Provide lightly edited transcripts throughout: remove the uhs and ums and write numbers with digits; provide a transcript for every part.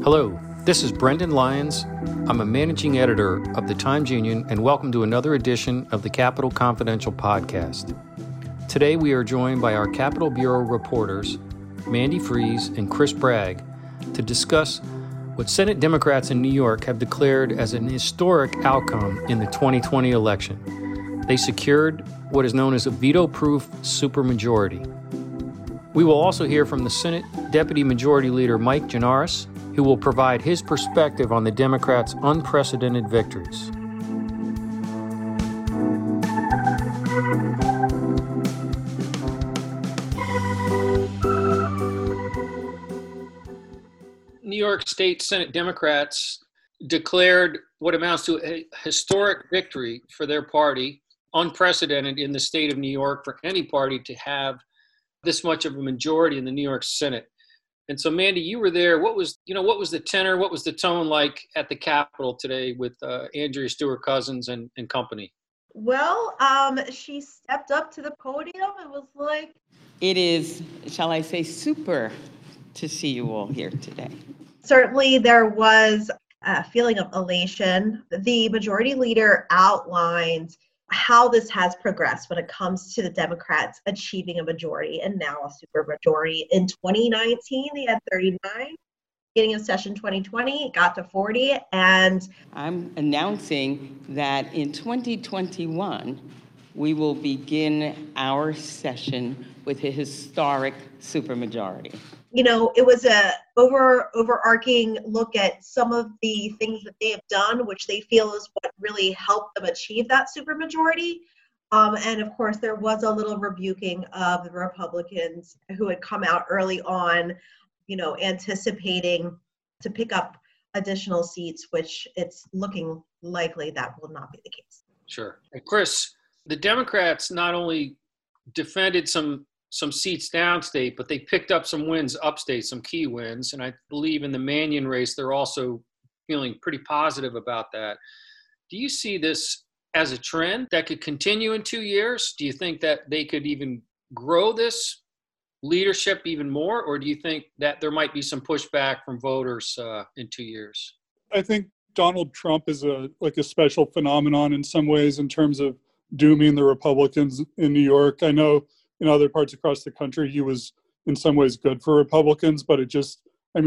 Hello, this is Brendan Lyons. I'm a managing editor of the Times-Union, and welcome to another edition of the Capitol Confidential podcast. Today we are joined by our Capitol Bureau reporters, Mandy Freeze and Chris Bragg, to discuss what Senate Democrats in New York have declared as an historic outcome in the 2020 election. They secured what is known as a veto-proof supermajority. We will also hear from the Senate Deputy Majority Leader Mike Gianaris, who will provide his perspective on the Democrats' unprecedented victories. New York State Senate Democrats declared what amounts to a historic victory for their party, unprecedented in the state of New York for any party to have this much of a majority in the New York Senate. And so, Mandy, you were there. What was the tenor? What was the tone like at the Capitol today with Andrea Stewart-Cousins and company? Well, she stepped up to the podium and was like, "It is, shall I say, super to see you all here today." Certainly, there was a feeling of elation. The majority leader outlined how this has progressed when it comes to the Democrats achieving a majority and now a supermajority. In 2019, they had 39. Beginning of session 2020, it got to 40. And I'm announcing that in 2021, we will begin our session with a historic supermajority. You know, it was a overarching look at some of the things that they have done, which they feel is what really helped them achieve that supermajority. And of course, there was a little rebuking of the Republicans who had come out early on, anticipating to pick up additional seats, which it's looking likely that will not be the case. Sure. And Chris, the Democrats not only defended some seats downstate, but they picked up some wins upstate, some key wins. And I believe in the Mannion race, they're also feeling pretty positive about that. Do you see this as a trend that could continue in 2 years? Do you think that they could even grow this leadership even more? Or do you think that there might be some pushback from voters in 2 years? I think Donald Trump is a special phenomenon in some ways in terms of dooming the Republicans in New York. I know in other parts across the country, he was in some ways good for Republicans, but just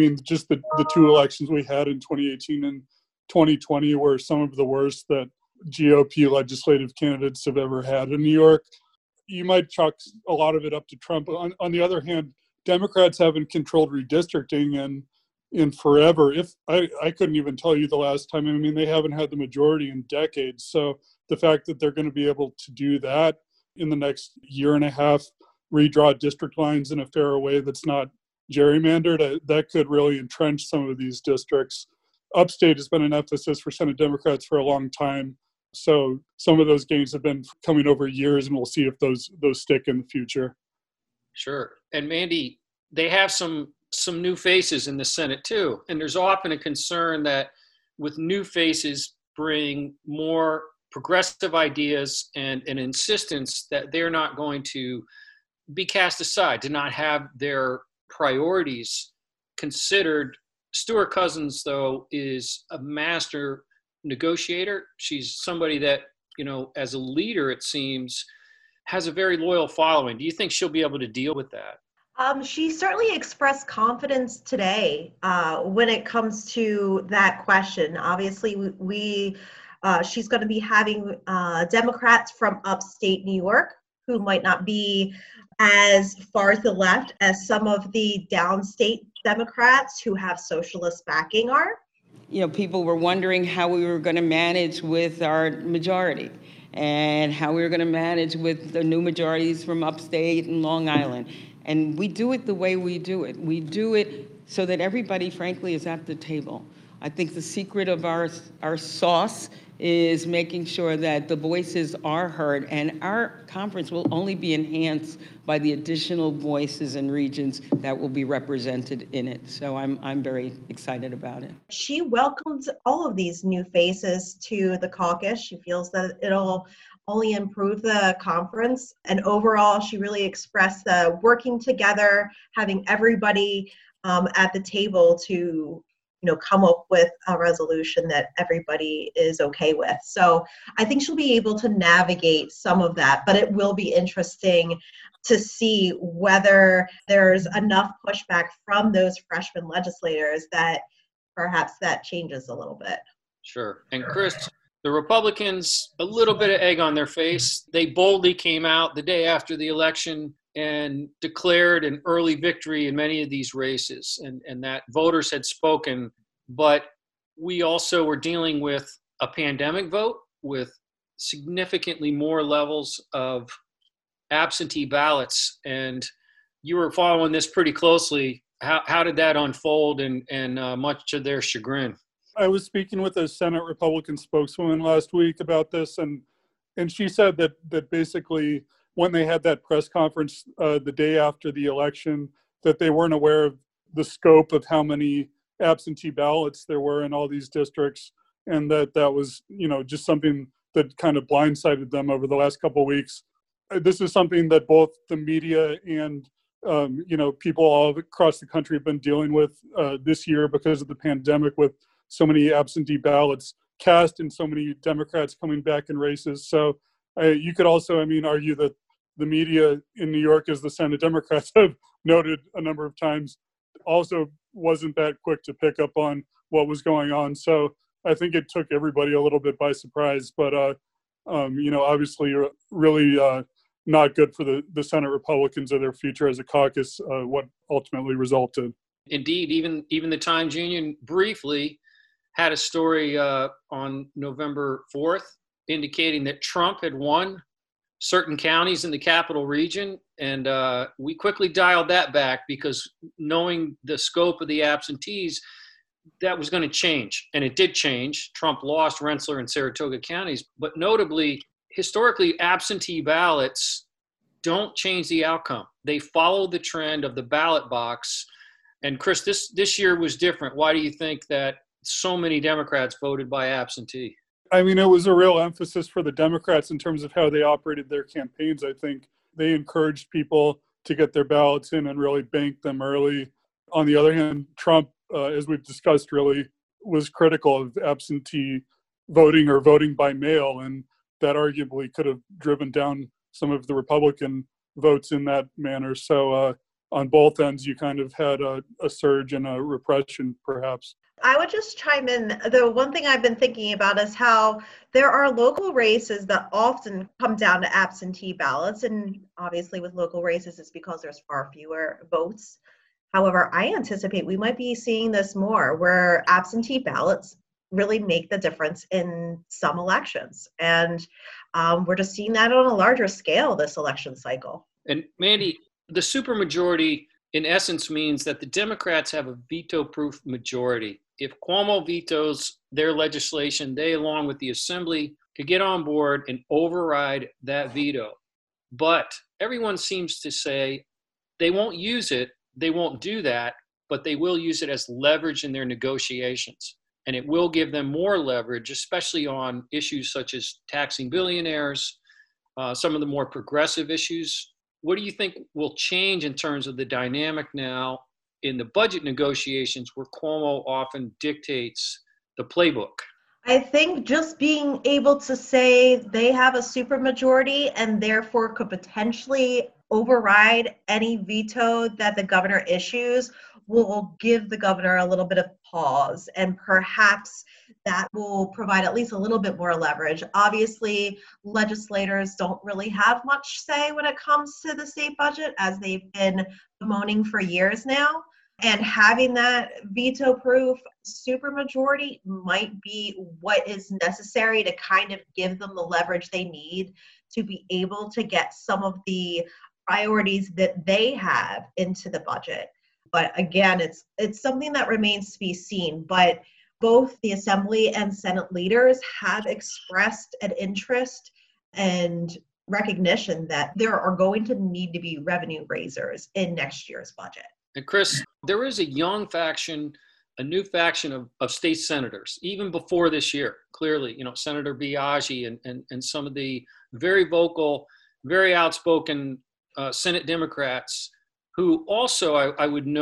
the two elections we had in 2018 and 2020 were some of the worst that GOP legislative candidates have ever had in New York. You might chalk a lot of it up to Trump. On the other hand, Democrats haven't controlled redistricting in forever. If I couldn't even tell you the last time. They haven't had the majority in decades. So the fact that they're going to be able to do that in the next year and a half, redraw district lines in a fairer way that's not gerrymandered, that could really entrench some of these districts. Upstate has been an emphasis for Senate Democrats for a long time. So some of those gains have been coming over years, and we'll see if those stick in the future. Sure. And Mandy, they have some new faces in the Senate too. And there's often a concern that with new faces bring more progressive ideas and an insistence that they're not going to be cast aside, to not have their priorities considered. Stewart-Cousins, though, is a master negotiator. She's somebody that, as a leader, it seems, has a very loyal following. Do you think she'll be able to deal with that? She certainly expressed confidence today when it comes to that question. Obviously, she's going to be having Democrats from upstate New York who might not be as far to the left as some of the downstate Democrats who have socialist backing are. People were wondering how we were going to manage with our majority and how we were going to manage with the new majorities from upstate and Long Island. And we do it the way we do it. We do it so that everybody, frankly, is at the table. I think the secret of our sauce is making sure that the voices are heard, and our conference will only be enhanced by the additional voices and regions that will be represented in it. So I'm very excited about it. She welcomes all of these new faces to the caucus. She feels that it'll only improve the conference. And overall, she really expressed the working together, having everybody at the table to come up with a resolution that everybody is okay with. So I think she'll be able to navigate some of that, but it will be interesting to see whether there's enough pushback from those freshman legislators that perhaps that changes a little bit. Sure. And Chris, the Republicans, a little bit of egg on their face. They boldly came out the day after the election and declared an early victory in many of these races, and that voters had spoken. But we also were dealing with a pandemic vote with significantly more levels of absentee ballots. And you were following this pretty closely. How did that unfold, and much to their chagrin? I was speaking with a Senate Republican spokeswoman last week about this, and she said that basically when they had that press conference the day after the election, that they weren't aware of the scope of how many absentee ballots there were in all these districts, and that was just something that kind of blindsided them over the last couple of weeks. This is something that both the media and people all across the country have been dealing with this year because of the pandemic, with so many absentee ballots cast and so many Democrats coming back in races. So you could also, argue that the media in New York, as the Senate Democrats have noted a number of times, also wasn't that quick to pick up on what was going on. So I think it took everybody a little bit by surprise. But, obviously really not good for the Senate Republicans or their future as a caucus, what ultimately resulted. Indeed, even the Times-Union briefly had a story on November 4th indicating that Trump had won certain counties in the capital region. And we quickly dialed that back because knowing the scope of the absentees, that was going to change. And it did change. Trump lost Rensselaer and Saratoga counties. But notably, historically, absentee ballots don't change the outcome. They follow the trend of the ballot box. And Chris, this year was different. Why do you think that so many Democrats voted by absentee? It was a real emphasis for the Democrats in terms of how they operated their campaigns. I think they encouraged people to get their ballots in and really bank them early. On the other hand, Trump, as we've discussed, really was critical of absentee voting or voting by mail, and that arguably could have driven down some of the Republican votes in that manner. So on both ends, you kind of had a surge and a repression, perhaps. I would just chime in. The one thing I've been thinking about is how there are local races that often come down to absentee ballots. And obviously with local races, it's because there's far fewer votes. However, I anticipate we might be seeing this more, where absentee ballots really make the difference in some elections. And we're just seeing that on a larger scale this election cycle. And Mandy, the supermajority in essence means that the Democrats have a veto-proof majority. If Cuomo vetoes their legislation, they, along with the Assembly, could get on board and override that veto. But everyone seems to say they won't use it, they won't do that, but they will use it as leverage in their negotiations. And it will give them more leverage, especially on issues such as taxing billionaires, some of the more progressive issues. What do you think will change in terms of the dynamic now in the budget negotiations where Cuomo often dictates the playbook? I think just being able to say they have a supermajority and therefore could potentially override any veto that the governor issues will give the governor a little bit of pause, and perhaps that will provide at least a little bit more leverage. Obviously, legislators don't really have much say when it comes to the state budget, as they've been bemoaning for years now. And having that veto-proof supermajority might be what is necessary to kind of give them the leverage they need to be able to get some of the priorities that they have into the budget. But again, it's something that remains to be seen. But both the Assembly and Senate leaders have expressed an interest and recognition that there are going to need to be revenue raisers in next year's budget. And Chris, there is a young faction, a new faction of state senators, even before this year, clearly, Senator Biaggi and some of the very vocal, very outspoken Senate Democrats who also, I would note,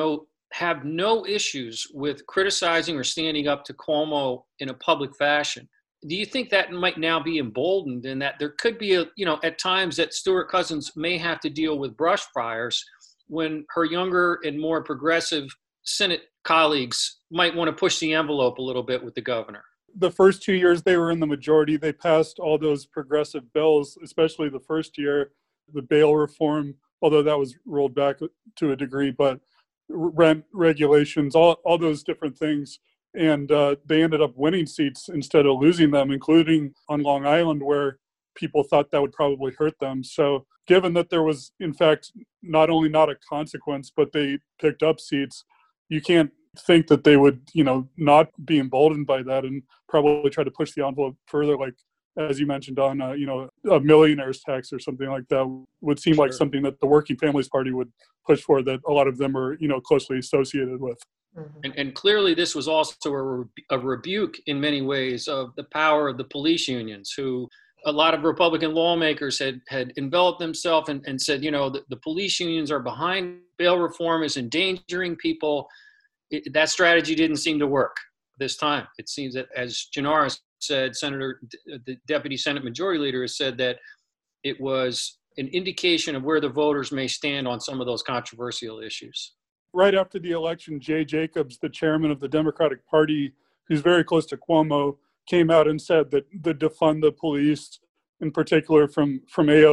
have no issues with criticizing or standing up to Cuomo in a public fashion. Do you think that might now be emboldened, and that there could be at times that Stewart Cousins may have to deal with brush fires when her younger and more progressive Senate colleagues might want to push the envelope a little bit with the governor? The first 2 years they were in the majority, they passed all those progressive bills, especially the first year, the bail reform, although that was rolled back to a degree, but rent regulations, all those different things. And they ended up winning seats instead of losing them, including on Long Island, where people thought that would probably hurt them. So given that there was, in fact, not only not a consequence, but they picked up seats, you can't think that they would, not be emboldened by that and probably try to push the envelope further, like, as you mentioned, on, a millionaire's tax or something like that would seem like something that the Working Families Party would push for, that a lot of them are, closely associated with. And clearly this was also a rebuke in many ways of the power of the police unions, who a lot of Republican lawmakers had enveloped themselves and said, the police unions are behind bail reform, is endangering people. That strategy didn't seem to work this time. It seems that, as Gianaris said, the Deputy Senate Majority Leader has said that it was an indication of where the voters may stand on some of those controversial issues. Right after the election, Jay Jacobs, the chairman of the Democratic Party, who's very close to Cuomo, came out and said that the defund the police, in particular from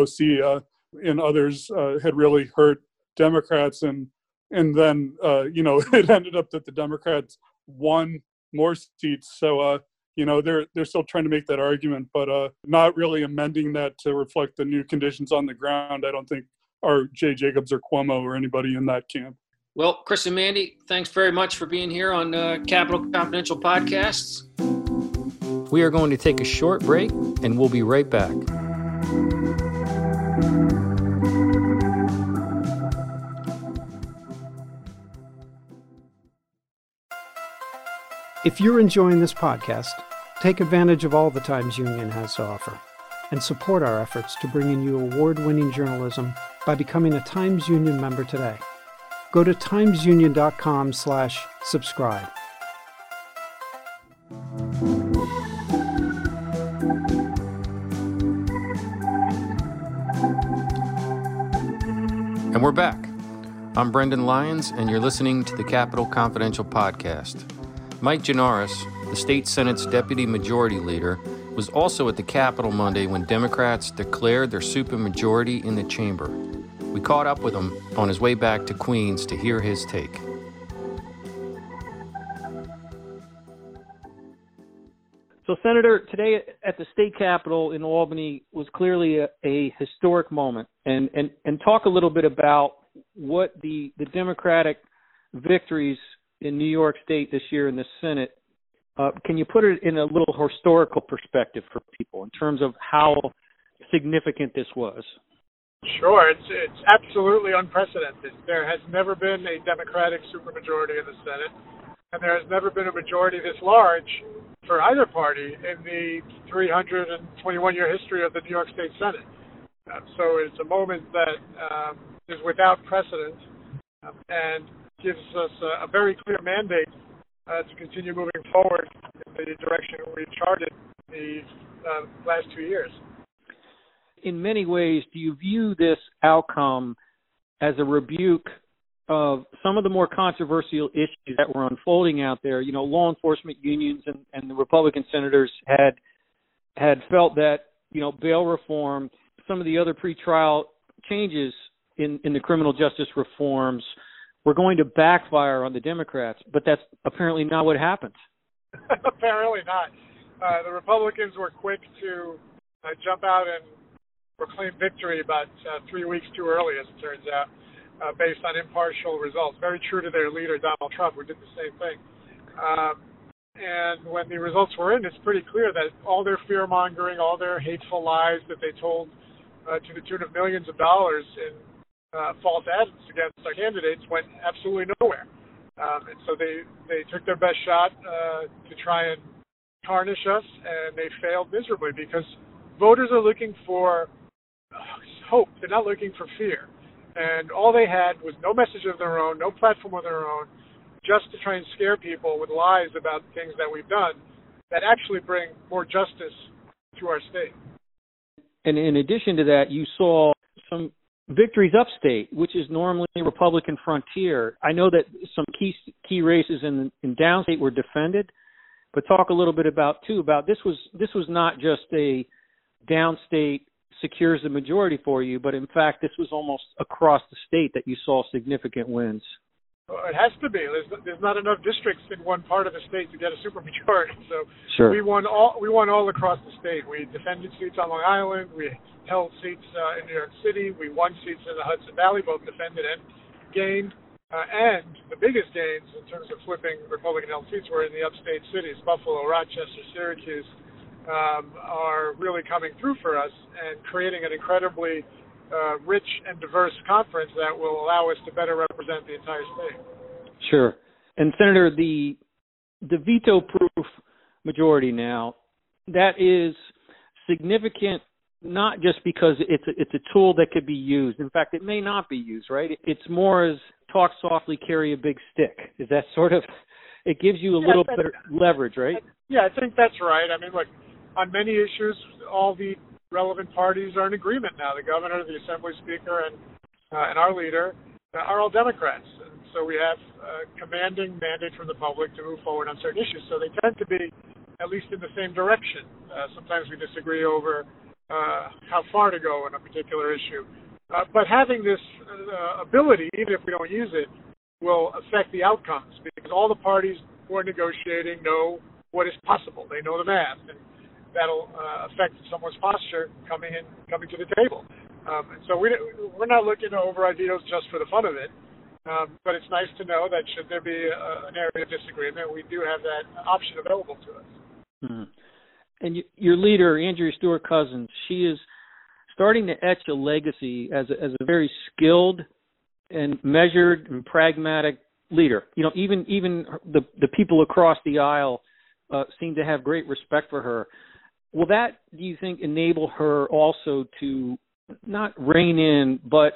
AOC and others, had really hurt Democrats. And then, it ended up that the Democrats won more seats. So, they're still trying to make that argument, but not really amending that to reflect the new conditions on the ground. I don't think are Jay Jacobs or Cuomo or anybody in that camp. Well, Chris and Mandy, thanks very much for being here on Capitol Confidential Podcasts. We are going to take a short break, and we'll be right back. If you're enjoying this podcast, take advantage of all the Times Union has to offer and support our efforts to bring in you award-winning journalism by becoming a Times Union member today. Go to timesunion.com/subscribe. And we're back. I'm Brendan Lyons, and you're listening to the Capitol Confidential Podcast. Mike Gianaris, the state Senate's Deputy Majority Leader, was also at the Capitol Monday when Democrats declared their supermajority in the chamber. We caught up with him on his way back to Queens to hear his take. So, Senator, today at the state capitol in Albany was clearly a historic moment. And talk a little bit about what the Democratic victories in New York State this year in the Senate, can you put it in a little historical perspective for people in terms of how significant this was? Sure. It's absolutely unprecedented. There has never been a Democratic supermajority in the Senate, and there has never been a majority this large for either party in the 321-year history of the New York State Senate. So it's a moment that is without precedent and gives us a very clear mandate to continue moving forward in the direction we've charted the last 2 years. In many ways, do you view this outcome as a rebuke of some of the more controversial issues that were unfolding out there? Law enforcement unions and the Republican senators had felt that, bail reform, some of the other pretrial changes in the criminal justice reforms were going to backfire on the Democrats, but that's apparently not what happened. Apparently not. The Republicans were quick to jump out and proclaim victory about 3 weeks too early, as it turns out, based on impartial results. Very true to their leader, Donald Trump, who did the same thing. And when the results were in, it's pretty clear that all their fear-mongering, all their hateful lies that they told to the tune of millions of dollars in false ads against our candidates went absolutely nowhere. And so they took their best shot to try and tarnish us, and they failed miserably because voters are looking for hope. They're not looking for fear. And all they had was no message of their own, no platform of their own, just to try and scare people with lies about things that we've done that actually bring more justice to our state. And in addition to that, you saw some victories upstate, which is normally a Republican frontier. I know that some key races in downstate were defended, but talk a little bit about this was not just a downstate secures the majority for you, but in fact this was almost across the state that you saw significant wins. Well, it has to be. There's not enough districts in one part of the state to get a supermajority. So sure. We won all across the state. We defended seats on Long Island. We held seats in New York City. We won seats in the Hudson Valley, both defended and gained. And the biggest gains in terms of flipping Republican-held seats were in the upstate cities. Buffalo, Rochester, Syracuse are really coming through for us and creating an incredibly rich and diverse conference that will allow us to better represent the entire state. Sure. And Senator, the veto-proof majority now, that is significant, not just because it's a tool that could be used. In fact, it may not be used, right? It's more as talk softly, carry a big stick. Is that sort of, it gives you a little bit of leverage, right? Yeah, I think that's right. I mean, look, on many issues, all the relevant parties are in agreement now. The governor, the assembly speaker, and our leader are all Democrats. And so we have a commanding mandate from the public to move forward on certain issues. So they tend to be at least in the same direction. Sometimes we disagree over how far to go on a particular issue. But having this ability, even if we don't use it, will affect the outcomes because all the parties who are negotiating know what is possible. They know the math. And that'll affect someone's posture coming to the table. And so we're not looking to override vetoes just for the fun of it, but it's nice to know that should there be an area of disagreement, we do have that option available to us. Mm-hmm. And your leader, Andrea Stewart-Cousins, she is starting to etch a legacy as a very skilled and measured and pragmatic leader. You know, even the people across the aisle seem to have great respect for her. Will that, do you think, enable her also to not rein in, but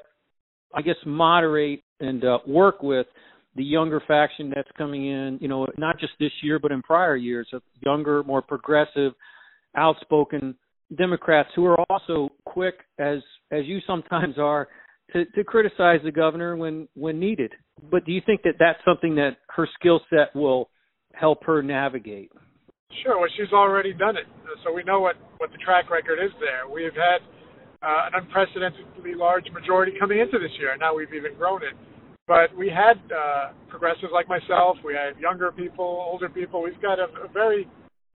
I guess moderate and work with the younger faction that's coming in, you know, not just this year, but in prior years, of younger, more progressive, outspoken Democrats who are also quick, as you sometimes are, to criticize the governor when needed. But do you think that that's something that her skill set will help her navigate? Sure. Well, she's already done it. So we know what the track record is there. We've had an unprecedentedly large majority coming into this year. Now we've even grown it. But we had progressives like myself. We had younger people, older people. We've got a very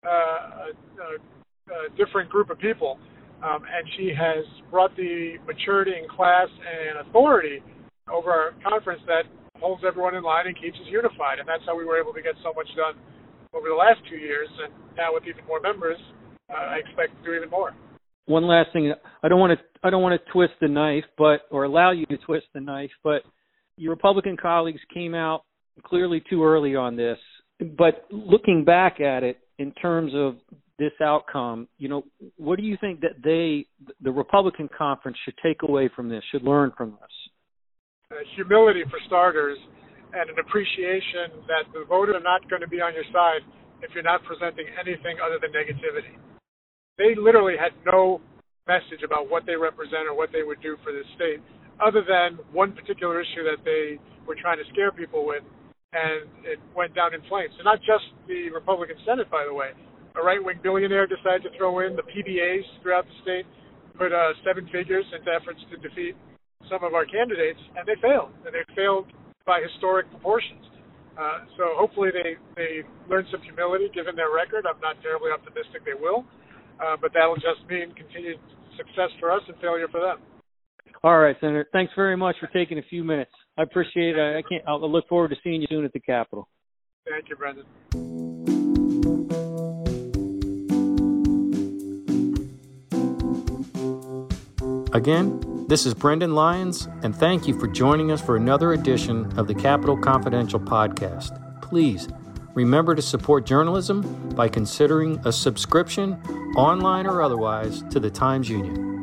different group of people. And she has brought the maturity in class and authority over our conference that holds everyone in line and keeps us unified. And that's how we were able to get so much done over the last 2 years, and now with even more members, I expect to do even more. One last thing, I don't want to twist the knife, or allow you to twist the knife, but your Republican colleagues came out clearly too early on this. But looking back at it in terms of this outcome, you know, what do you think that the Republican conference should take away from this, should learn from this? Humility for starters, and an appreciation that the voters are not going to be on your side if you're not presenting anything other than negativity. They literally had no message about what they represent or what they would do for this state, other than one particular issue that they were trying to scare people with, and it went down in flames. So not just the Republican Senate, by the way. A right-wing billionaire decided to throw in the PBAs throughout the state, put 7 figures into efforts to defeat some of our candidates, and they failed. And they failed by historic proportions. So hopefully they learn some humility given their record. I'm not terribly optimistic they will, but that'll just mean continued success for us and failure for them. All right, Senator. Thanks very much for taking a few minutes. I appreciate it. I'll look forward to seeing you soon at the Capitol. Thank you, Brendan. Again, this is Brendan Lyons, and thank you for joining us for another edition of the Capitol Confidential podcast. Please remember to support journalism by considering a subscription, online or otherwise, to the Times-Union.